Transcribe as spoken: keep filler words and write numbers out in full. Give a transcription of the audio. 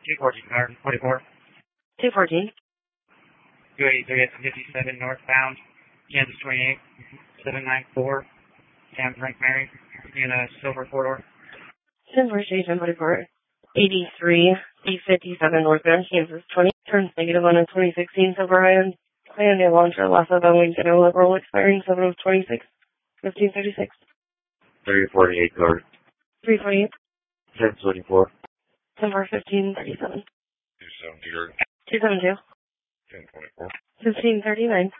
two fourteen, car forty-four. two fourteen. two eighty-three at fifty-seven northbound, Kansas twenty-eight, seven nine four, Sam Frank Mary, in a silver four-door. Silver Station forty-four. eighty-three, eight fifty-seven northbound, Kansas twenty. Turns negative on a twenty sixteen Silver Hyundai. Hyundai Launcher, Lassa Boeing, General Liberal, expiring seven of twenty-six, fifteen thirty-six. three forty-eight, car. three forty-eight. ten twenty-four. Silver fifteen thirty-seven. two seventy, two seventy-two. ten twenty-four. fifteen thirty-nine.